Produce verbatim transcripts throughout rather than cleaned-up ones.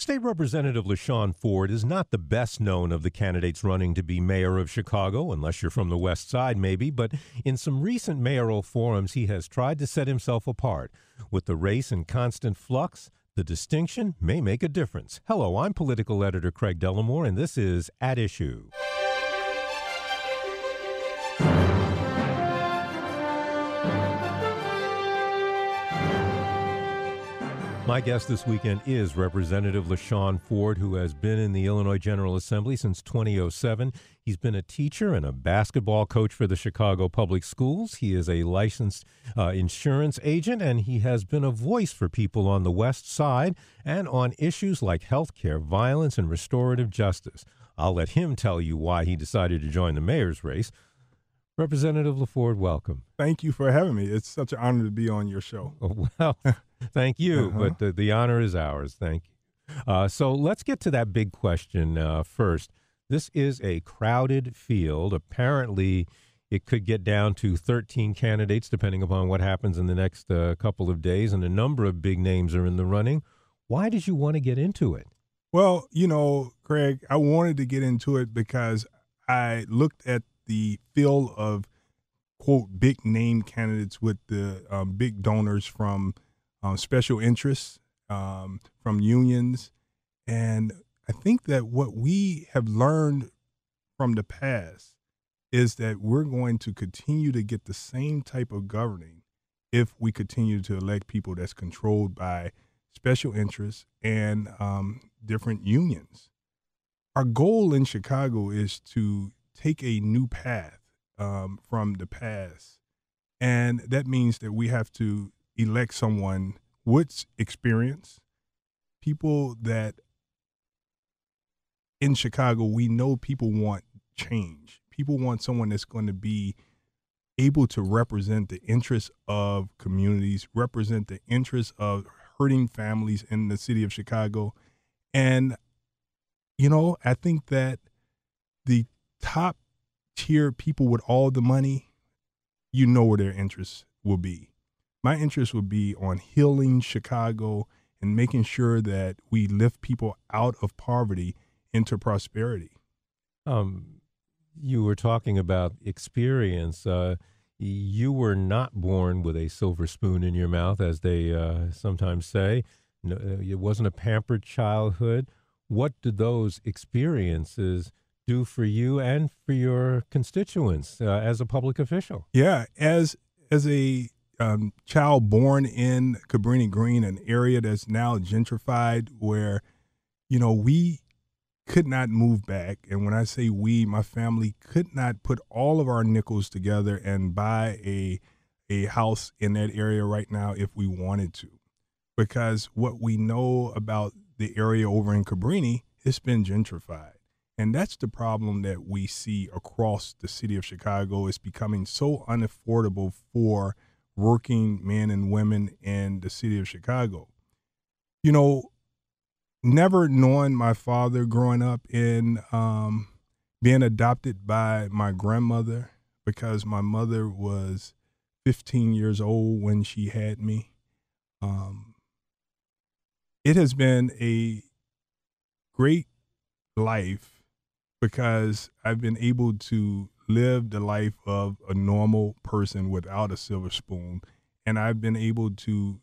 State Representative LaShawn Ford is not the best known of the candidates running to be mayor of Chicago, unless you're from the West Side, maybe. But in some recent mayoral forums, he has tried to set himself apart. With the race in constant flux, the distinction may make a difference. Hello, I'm political editor Craig Dellamore, and this is At Issue. My guest this weekend is Representative LaShawn Ford, who has been in the Illinois General Assembly since two thousand seven. He's been a teacher and a basketball coach for the Chicago Public Schools. He is a licensed uh, insurance agent, and he has been a voice for people on the West Side and on issues like health care, violence, and restorative justice. I'll let him tell you why he decided to join the mayor's race. Representative LaFord, welcome. Thank you for having me. It's such an honor to be on your show. Oh, well, thank you, uh-huh. but the, the honor is ours. Thank you. Uh, so let's get to that big question uh, first. This is a crowded field. Apparently, it could get down to thirteen candidates, depending upon what happens in the next uh, couple of days, and a number of big names are in the running. Why did you want to get into it? Well, you know, Craig, I wanted to get into it because I looked at the field of, quote, big name candidates with the um, big donors from um, special interests, um, from unions. And I think that what we have learned from the past is that we're going to continue to get the same type of governing if we continue to elect people that's controlled by special interests and um, different unions. Our goal in Chicago is to take a new path um, from the past. And that means that we have to elect someone with experience, people that in Chicago, we know people want change. People want someone that's going to be able to represent the interests of communities, represent the interests of hurting families in the city of Chicago. And, you know, I think that the top tier people with all the money, you know where their interests will be. My interest would be on healing Chicago and making sure that we lift people out of poverty into prosperity. Um, you were talking about experience. Uh, you were not born with a silver spoon in your mouth, as they uh, sometimes say. No, it wasn't a pampered childhood. What did those experiences do for you and for your constituents uh, as a public official? Yeah, as as a um, child born in Cabrini Green, an area that's now gentrified, where, you know, we could not move back. And when I say we, my family could not put all of our nickels together and buy a a house in that area right now if we wanted to. Because what we know about the area over in Cabrini, it's been gentrified. And that's the problem that we see across the city of Chicago. It's becoming so unaffordable for working men and women in the city of Chicago. You know, never knowing my father growing up in um, being adopted by my grandmother, because my mother was fifteen years old when she had me. Um, it has been a great life, because I've been able to live the life of a normal person without a silver spoon. And I've been able to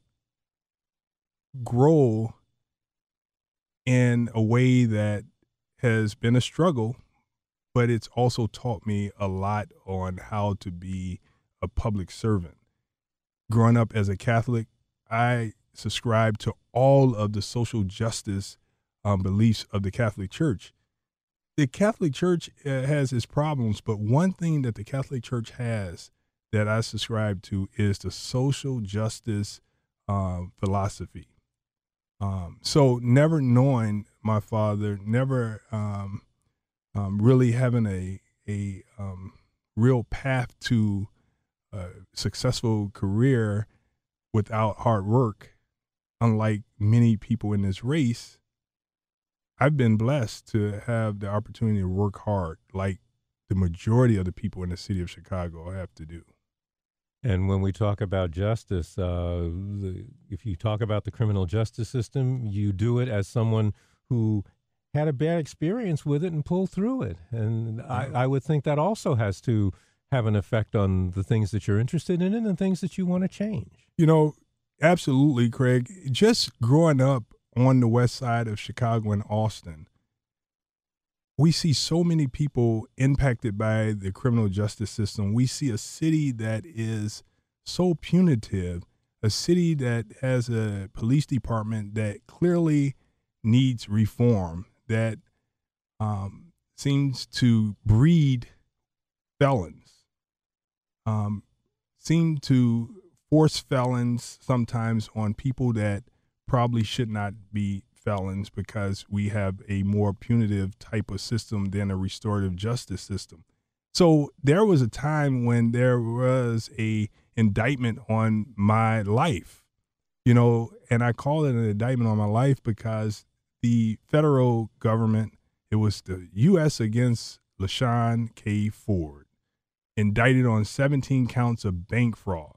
grow in a way that has been a struggle, but it's also taught me a lot on how to be a public servant. Growing up as a Catholic, I subscribe to all of the social justice um, beliefs of the Catholic Church. The Catholic Church uh, has its problems, but one thing that the Catholic Church has that I subscribe to is the social justice uh, philosophy. Um, so never knowing my father, never um, um, really having a a um, real path to a successful career without hard work, unlike many people in this race, I've been blessed to have the opportunity to work hard like the majority of the people in the city of Chicago have to do. And when we talk about justice, uh, the, if you talk about the criminal justice system, you do it as someone who had a bad experience with it and pulled through it. And I, I would think that also has to have an effect on the things that you're interested in and the things that you want to change. You know, absolutely, Craig. Just growing up on the west side of Chicago and Austin, we see so many people impacted by the criminal justice system. We see a city that is so punitive, a city that has a police department that clearly needs reform, that um, seems to breed felons, um, seem to force felons sometimes on people that probably should not be felons because we have a more punitive type of system than a restorative justice system. So there was a time when there was a indictment on my life, you know, and I call it an indictment on my life because the federal government, it was the U S against LaShawn K. Ford, indicted on seventeen counts of bank fraud.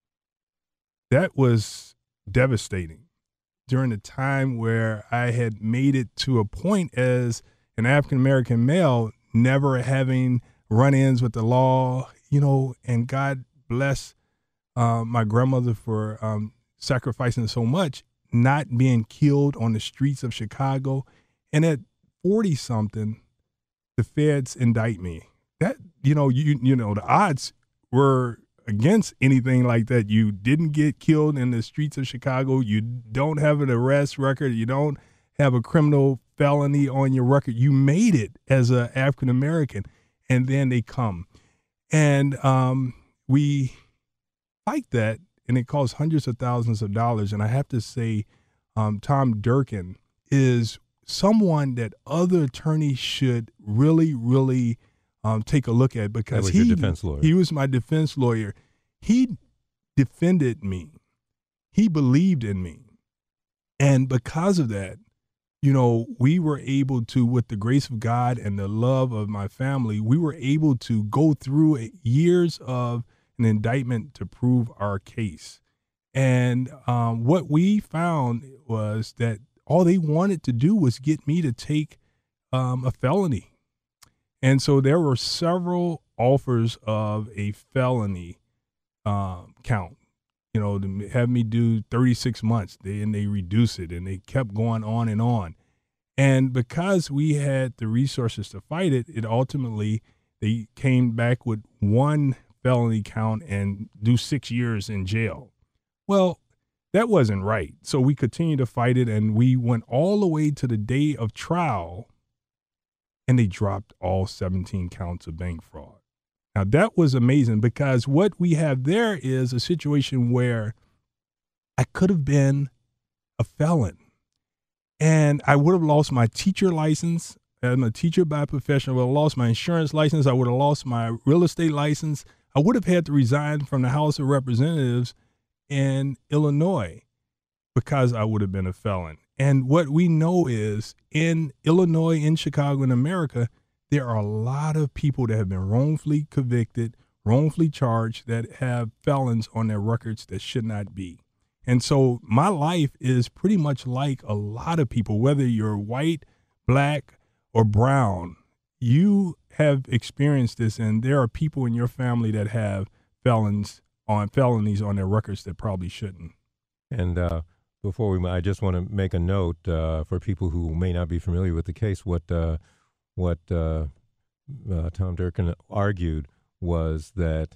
That was devastating during a time where I had made it to a point as an African-American male, never having run-ins with the law, you know, and God bless uh, my grandmother for um, sacrificing so much, not being killed on the streets of Chicago. And at forty something, the feds indict me. That, you know, you you know, the odds were against anything like that. You didn't get killed in the streets of Chicago. You don't have an arrest record. You don't have a criminal felony on your record. You made it as an African American, and then they come, and um, we fight that, and it costs hundreds of thousands of dollars. And I have to say, um, Tom Durkin is someone that other attorneys should really, really um, take a look at, because that was he, your defense lawyer. He was my defense lawyer. He defended me. He believed in me. And because of that, you know, we were able to, with the grace of God and the love of my family, we were able to go through years of an indictment to prove our case. And um, what we found was that all they wanted to do was get me to take um, a felony. And so there were several offers of a felony um, count, you know, to have me do thirty-six months. They, and they reduced it, and they kept going on and on. And because we had the resources to fight it, it ultimately, they came back with one felony count and do six years in jail. Well, that wasn't right. So we continued to fight it, and we went all the way to the day of trial, and they dropped all seventeen counts of bank fraud. Now, that was amazing, because what we have there is a situation where I could have been a felon, and I would have lost my teacher license. I'm a teacher by profession. I would have lost my insurance license. I would have lost my real estate license. I would have had to resign from the House of Representatives in Illinois because I would have been a felon. And what we know is in Illinois, in Chicago, in America, there are a lot of people that have been wrongfully convicted, wrongfully charged, that have felons on their records that should not be. And so my life is pretty much like a lot of people, whether you're white, black, or brown. You have experienced this, and there are people in your family that have felons on felonies on their records that probably shouldn't. And uh, before we, I just want to make a note uh, for people who may not be familiar with the case. What uh, what uh, uh, Tom Durkin argued was that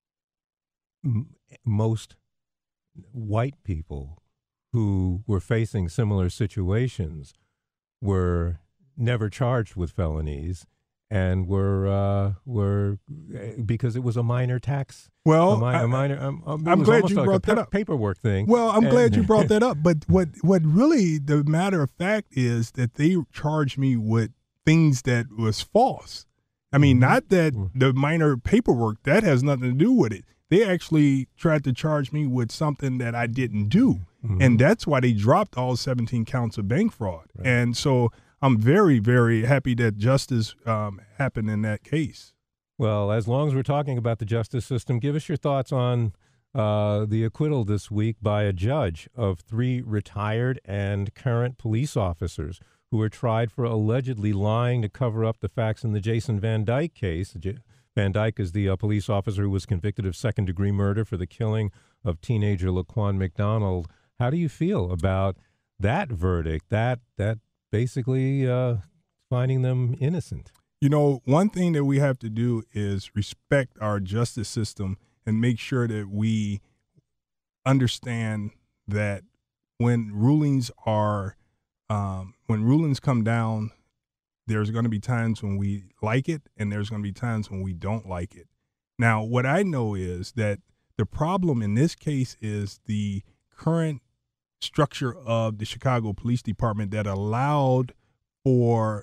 m- most white people who were facing similar situations were never charged with felonies, and were uh, were because it was a minor tax. Well, a, mi- I, a minor. Um, um, I'm glad you like brought a that pa- up. Paperwork thing. Well, I'm and, glad you brought that up. But what what really the matter of fact is that they charged me with things that was false. I mean, mm-hmm. not that mm-hmm. the minor paperwork, that has nothing to do with it. They actually tried to charge me with something that I didn't do. Mm-hmm. And that's why they dropped all seventeen counts of bank fraud. Right. And so I'm very, very happy that justice um, happened in that case. Well, as long as we're talking about the justice system, give us your thoughts on uh, the acquittal this week by a judge of three retired and current police officers who were tried for allegedly lying to cover up the facts in the Jason Van Dyke case. J- Van Dyke is the uh, police officer who was convicted of second-degree murder for the killing of teenager Laquan McDonald. How do you feel about that verdict, that that basically uh, finding them innocent? You know, one thing that we have to do is respect our justice system and make sure that we understand that when rulings are, um, when rulings come down, there's going to be times when we like it and there's going to be times when we don't like it. Now, what I know is that the problem in this case is the current structure of the Chicago Police Department that allowed for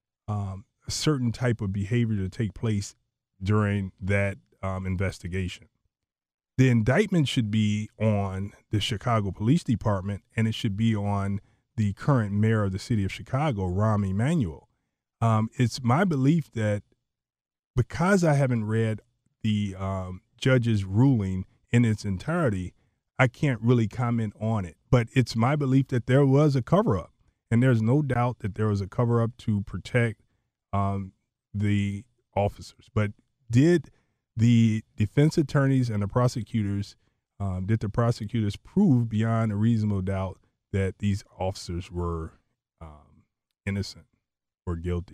um, a certain type of behavior to take place during that um, investigation. The indictment should be on the Chicago Police Department, and it should be on the current mayor of the city of Chicago, Rahm Emanuel. Um, it's my belief that because I haven't read the um, judge's ruling in its entirety, I can't really comment on it. But it's my belief that there was a cover-up, and there's no doubt that there was a cover-up to protect um, the officers. But did the defense attorneys and the prosecutors, um, did the prosecutors prove beyond a reasonable doubt that these officers were um, innocent or guilty?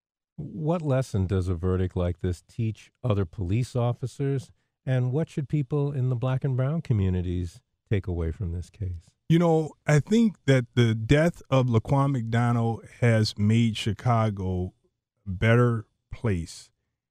What lesson does a verdict like this teach other police officers, and what should people in the black and brown communities take away from this case? You know, I think that the death of Laquan McDonald has made Chicago a better place.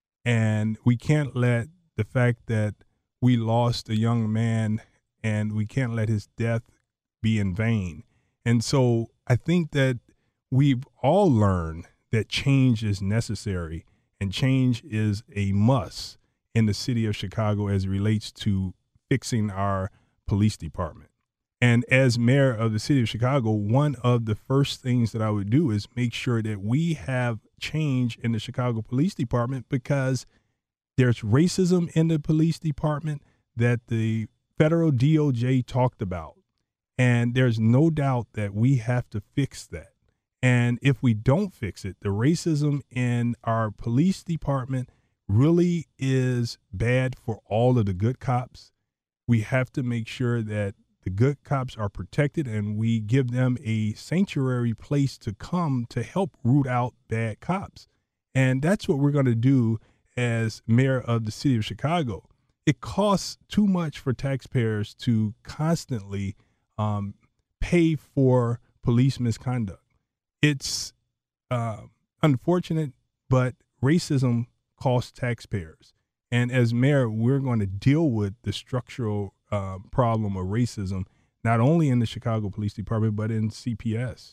And we can't let the fact that we lost a young man and we can't let his death be in vain. And so I think that we've all learned that change is necessary and change is a must in the city of Chicago as it relates to fixing our police department. And as mayor of the city of Chicago, one of the first things that I would do is make sure that we have change in the Chicago Police Department, because there's racism in the police department that the federal D O J talked about. And there's no doubt that we have to fix that. And if we don't fix it, the racism in our police department really is bad for all of the good cops. We have to make sure that the good cops are protected and we give them a sanctuary place to come to help root out bad cops. And that's what we're going to do as mayor of the city of Chicago. It costs too much for taxpayers to constantly um, pay for police misconduct. It's uh, unfortunate, but racism costs taxpayers. And as mayor, we're going to deal with the structural uh, problem of racism, not only in the Chicago Police Department, but in C P S.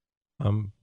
Um,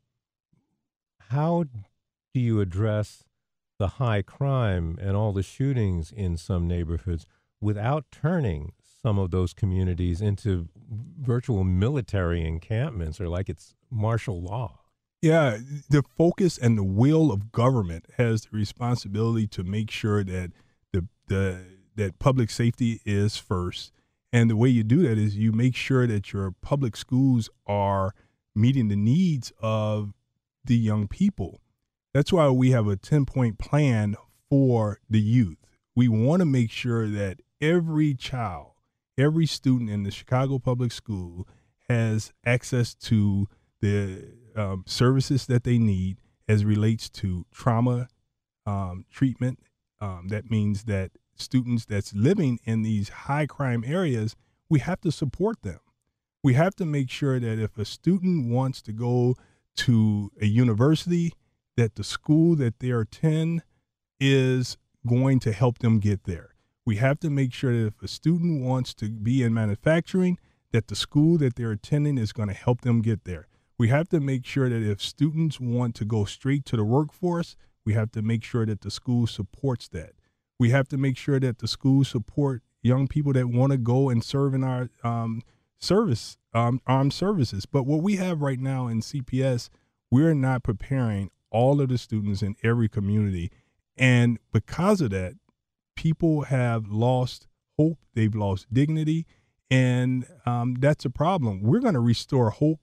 how do you address the high crime and all the shootings in some neighborhoods without turning some of those communities into virtual military encampments, or like it's martial law? Yeah, the focus and the will of government has the responsibility to make sure that the the that public safety is first. And the way you do that is you make sure that your public schools are meeting the needs of the young people. That's why we have a ten-point plan for the youth. We want to make sure that every child, every student in the Chicago Public School has access to the um, services that they need as relates to trauma um, treatment. Um, that means that students that's living in these high crime areas, we have to support them. We have to make sure that if a student wants to go to a university, that the school that they attend is going to help them get there. We have to make sure that if a student wants to be in manufacturing, that the school that they're attending is going to help them get there. We have to make sure that if students want to go straight to the workforce, we have to make sure that the school supports that. We have to make sure that the schools support young people that want to go and serve in our um, service, um, armed services. But what we have right now in C P S, we're not preparing all of the students in every community. And because of that, people have lost hope. They've lost dignity. And um, that's a problem. We're going to restore hope.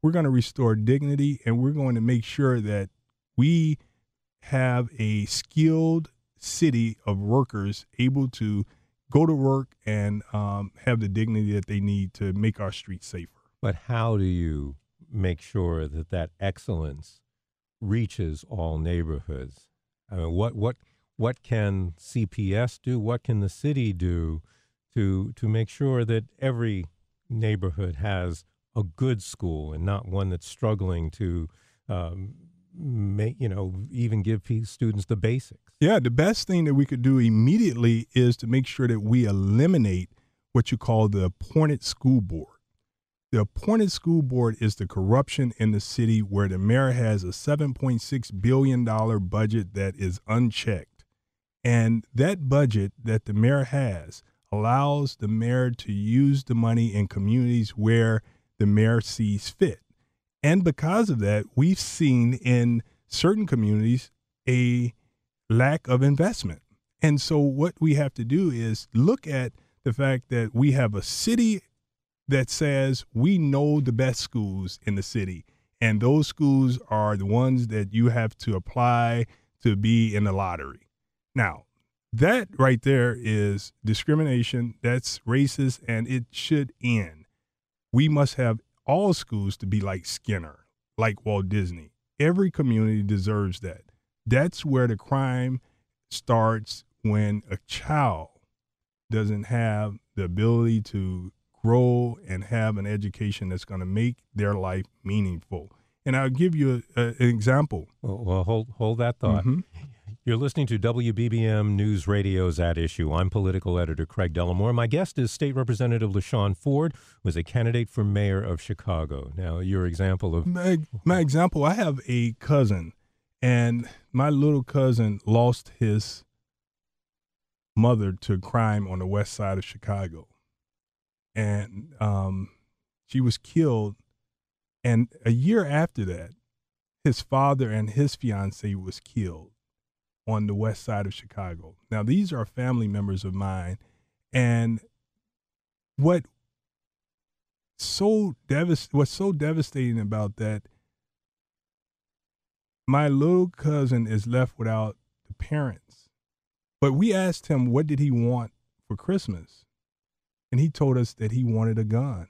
we're going to restore dignity, and we're going to make sure that we have a skilled city of workers able to go to work and um, have the dignity that they need to make our streets safer. But how do you make sure that that excellence reaches all neighborhoods? I mean, what what what can C P S do? What can the city do to to make sure that every neighborhood has a good school and not one that's struggling to um, make, you know, even give p- students the basics? Yeah, the best thing that we could do immediately is to make sure that we eliminate what you call the appointed school board. The appointed school board is the corruption in the city where the mayor has a seven point six billion dollars budget that is unchecked. And that budget that the mayor has allows the mayor to use the money in communities where the mayor sees fit. And because of that, we've seen in certain communities a lack of investment. And so what we have to do is look at the fact that we have a city that says we know the best schools in the city, and those schools are the ones that you have to apply to be in the lottery. Now, that right there is discrimination, that's racist, and it should end. We must have all schools to be like Skinner, like Walt Disney. Every community deserves that. That's where the crime starts, when a child doesn't have the ability to grow and have an education that's going to make their life meaningful. And I'll give you a, a, an example. Well, well, hold hold that thought. Mm-hmm. You're listening to W B B M News Radio's At Issue. I'm political editor Craig Dellamore. My guest is State Representative LaShawn Ford, who is a candidate for mayor of Chicago. Now, your example of... My, my example, I have a cousin, and my little cousin lost his mother to crime on the west side of Chicago. And um, she was killed. And a year after that, his father and his fiance was killed on the west side of Chicago. Now, these are family members of mine. And what so devast- what's so devastating about that, my little cousin is left without the parents. But we asked him, what did he want for Christmas? And he told us that he wanted a gun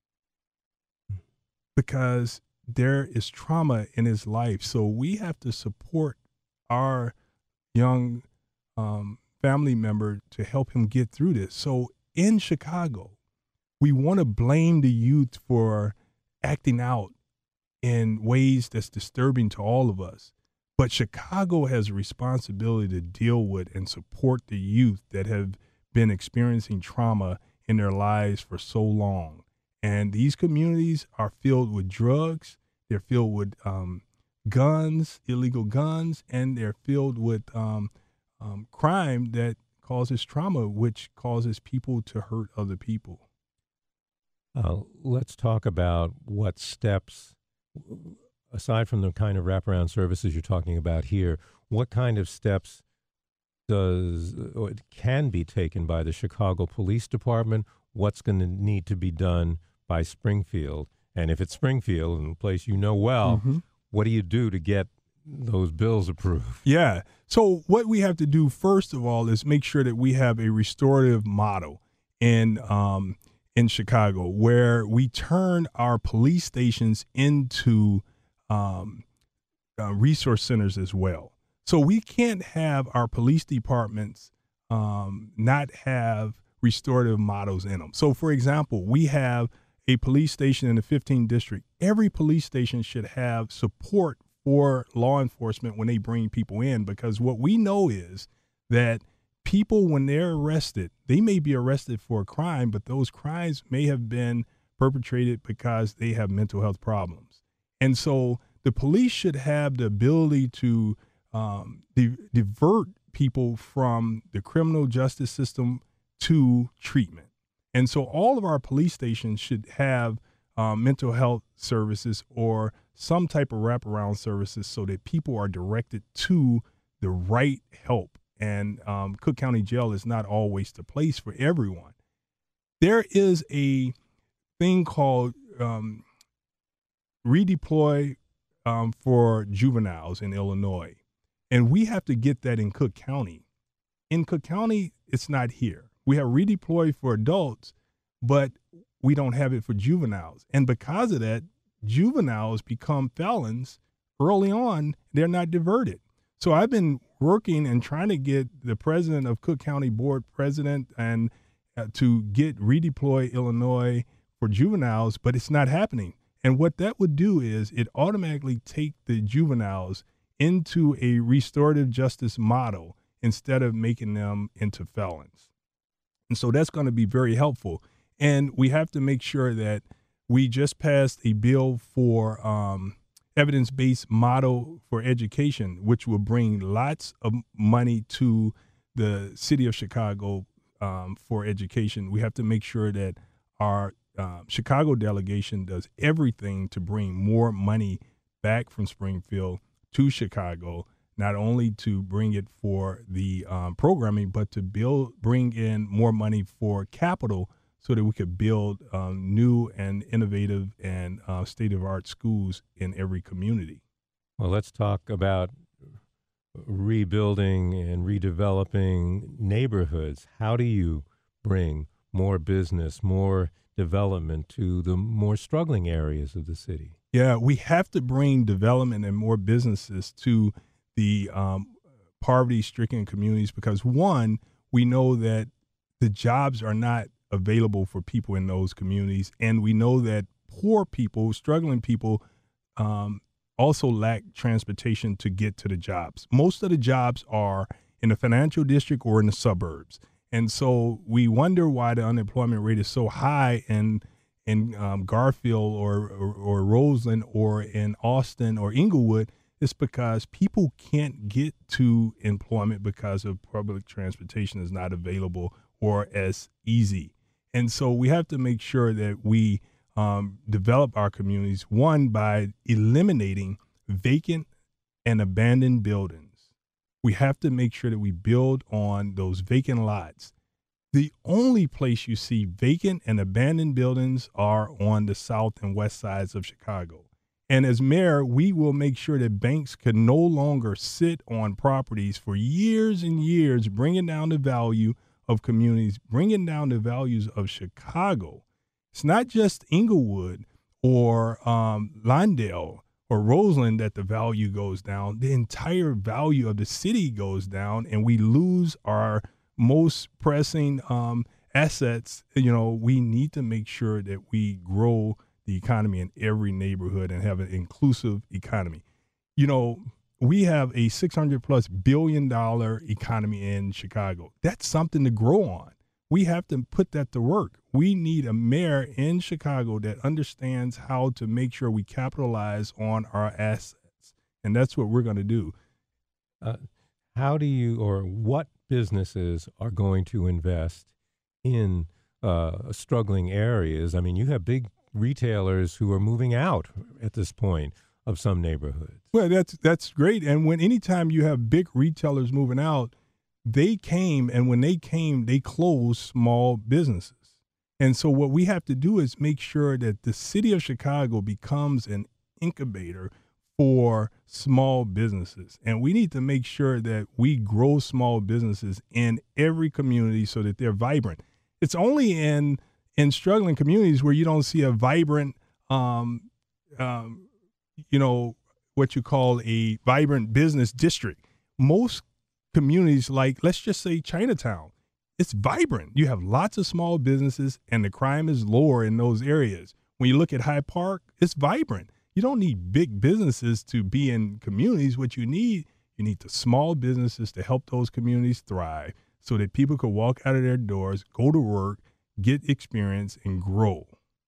because there is trauma in his life. So we have to support our young um, family member to help him get through this. So in Chicago, we want to blame the youth for acting out in ways that's disturbing to all of us. But Chicago has a responsibility to deal with and support the youth that have been experiencing trauma in their lives for so long. And these communities are filled with drugs, they're filled with um, guns, illegal guns, and they're filled with um, um, crime that causes trauma, which causes people to hurt other people. Uh, let's talk about what steps, aside from the kind of wraparound services you're talking about here, what kind of steps does or can be taken by the Chicago Police Department? What's going to need to be done by Springfield? And if it's Springfield, and a place you know well, mm-hmm. what do you do to get those bills approved? Yeah. So what we have to do, first of all, is make sure that we have a restorative model in um, in Chicago where we turn our police stations into um, uh, resource centers as well. So we can't have our police departments um, not have restorative models in them. So, for example, we have a police station in the fifteenth district. Every police station should have support for law enforcement when they bring people in, because what we know is that people, when they're arrested, they may be arrested for a crime, but those crimes may have been perpetrated because they have mental health problems. And so the police should have the ability to um, di- divert people from the criminal justice system to treatment. And so all of our police stations should have um, mental health services or some type of wraparound services so that people are directed to the right help. And um, Cook County Jail is not always the place for everyone. There is a thing called um, redeploy um, for juveniles in Illinois. And we have to get that in Cook County. In Cook County, it's not here. We have redeploy for adults, but we don't have it for juveniles. And because of that, juveniles become felons early on. They're not diverted. So I've been working and trying to get the president of Cook County Board president and uh, to get redeploy Illinois for juveniles, but it's not happening. And what that would do is it automatically take the juveniles into a restorative justice model instead of making them into felons. And so that's going to be very helpful. And we have to make sure that we just passed a bill for um, evidence-based model for education, which will bring lots of money to the city of Chicago um, for education. We have to make sure that our uh, Chicago delegation does everything to bring more money back from Springfield to Chicago, not only to bring it for the um, programming, but to build, bring in more money for capital so that we could build um, new and innovative and uh, state-of-the-art schools in every community. Well, let's talk about rebuilding and redeveloping neighborhoods. How do you bring more business, more development to the more struggling areas of the city? Yeah, we have to bring development and more businesses to the um, poverty-stricken communities because, one, we know that the jobs are not available for people in those communities, and we know that poor people, struggling people, um, also lack transportation to get to the jobs. Most of the jobs are in the financial district or in the suburbs, and so we wonder why the unemployment rate is so high in in um, Garfield or, or or Roseland or in Austin or Inglewood. It's because people can't get to employment because of public transportation is not available or as easy. And so we have to make sure that we um, develop our communities, one, by eliminating vacant and abandoned buildings. We have to make sure that we build on those vacant lots. The only place you see vacant and abandoned buildings are on the south and west sides of Chicago. And as mayor, we will make sure that banks can no longer sit on properties for years and years, bringing down the value of communities, bringing down the values of Chicago. It's not just Inglewood or um, Lawndale or Roseland that the value goes down. The entire value of the city goes down, and we lose our most pressing um, assets. You know, we need to make sure that we grow the economy in every neighborhood and have an inclusive economy. You know, we have a six hundred plus billion dollar economy in Chicago. That's something to grow on. We have to put that to work. We need a mayor in Chicago that understands how to make sure we capitalize on our assets. And that's what we're going to do. Uh, how do you, or what businesses are going to invest in uh, struggling areas? I mean, you have big retailers who are moving out at this point of some neighborhoods. Well, that's that's great. And when anytime you have big retailers moving out, they came, and when they came, they closed small businesses. And so what we have to do is make sure that the city of Chicago becomes an incubator for small businesses. And we need to make sure that we grow small businesses in every community so that they're vibrant. It's only in in struggling communities where you don't see a vibrant, um, um, you know, what you call a vibrant business district. Most communities, like, let's just say Chinatown, it's vibrant. You have lots of small businesses and the crime is lower in those areas. When you look at Hyde Park, it's vibrant. You don't need big businesses to be in communities. What you need, you need the small businesses to help those communities thrive so that people could walk out of their doors, go to work, get experience, and grow.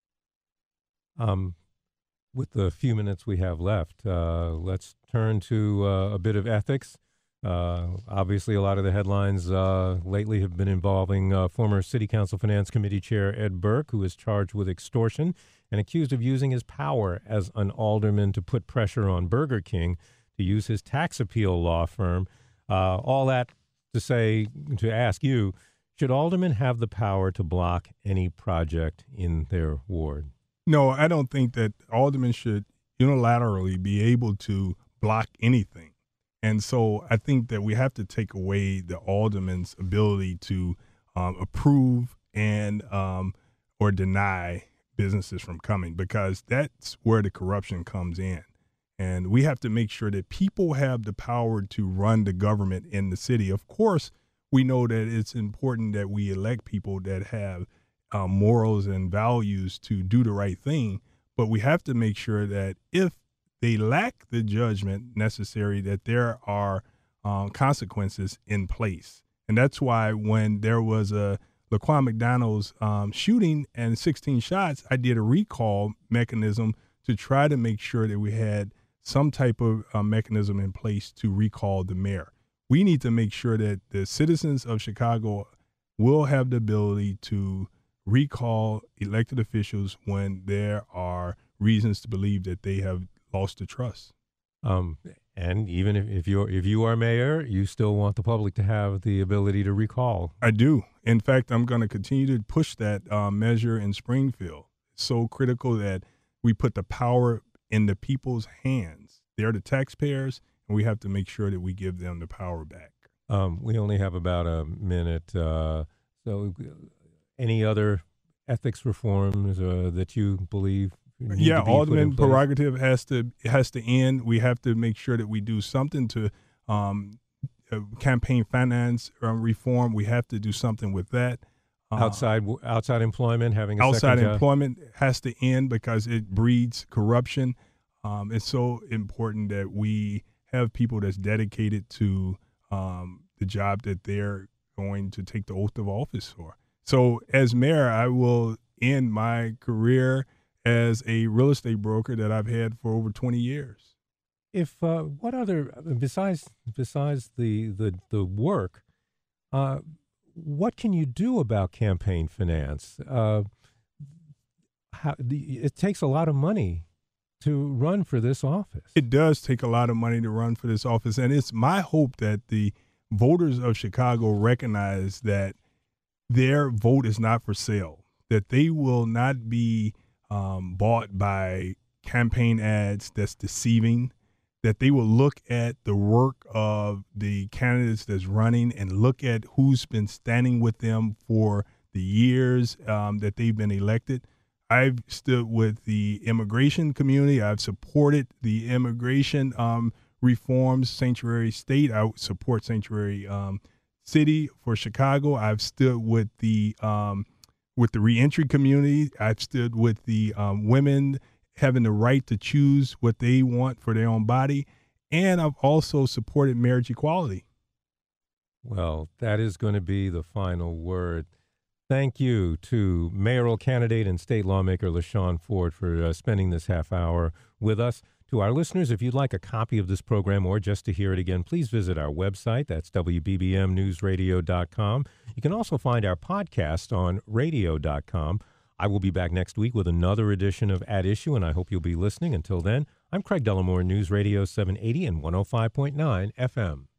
Um, with the few minutes we have left, uh, let's turn to uh, a bit of ethics. Uh, obviously, a lot of the headlines uh, lately have been involving uh, former City Council Finance Committee Chair Ed Burke, who is charged with extortion and accused of using his power as an alderman to put pressure on Burger King to use his tax appeal law firm. Uh, all that to say, to ask you, should aldermen have the power to block any project in their ward? No, I don't think that aldermen should unilaterally be able to block anything. And so I think that we have to take away the alderman's ability to um, approve and um, or deny businesses from coming, because that's where the corruption comes in. And we have to make sure that people have the power to run the government in the city. Of course, we know that it's important that we elect people that have uh, morals and values to do the right thing. But we have to make sure that if they lack the judgment necessary, that there are um, consequences in place. And that's why when there was a Laquan McDonald's um, shooting and sixteen shots, I did a recall mechanism to try to make sure that we had some type of uh, mechanism in place to recall the mayor. We need to make sure that the citizens of Chicago will have the ability to recall elected officials when there are reasons to believe that they have lost the trust. Um, and even if, if you're if you are mayor, you still want the public to have the ability to recall. I do. In fact, I'm going to continue to push that uh, measure in Springfield. It's so critical that we put the power in the people's hands. They're the taxpayers, and we have to make sure that we give them the power back. Um, we only have about a minute. Uh, so any other ethics reforms uh, that you believe need yeah, to be alderman put in place? prerogative has to has to end. We have to make sure that we do something to um, uh, campaign finance uh, reform. We have to do something with that. Uh, outside outside employment, having a outside second job? employment has to end because it breeds corruption. Um, it's so important that we have people that's dedicated to um, the job that they're going to take the oath of office for. So as mayor, I will end my career as a real estate broker that I've had for over twenty years. If uh, what other besides besides the the the work, uh, what can you do about campaign finance? Uh, how, the, it takes a lot of money to run for this office. It does take a lot of money to run for this office, and it's my hope that the voters of Chicago recognize that their vote is not for sale, that they will not be um, bought by campaign ads that's deceiving, that they will look at the work of the candidates that's running and look at who's been standing with them for the years um, that they've been elected. I've stood with the immigration community. I've supported the immigration um, reforms, Sanctuary State. I support Sanctuary um, City for Chicago. I've stood with the um, with the reentry community. I've stood with the um, women having the right to choose what they want for their own body. And I've also supported marriage equality. Well, that is going to be the final word. Thank you to mayoral candidate and state lawmaker LaShawn Ford for uh, spending this half hour with us. To our listeners, if you'd like a copy of this program or just to hear it again, please visit our website. That's W B B M news radio dot com. You can also find our podcast on radio dot com. I will be back next week with another edition of At Issue, and I hope you'll be listening. Until then, I'm Craig Dellamore, News Radio seven eighty and one oh five point nine F M.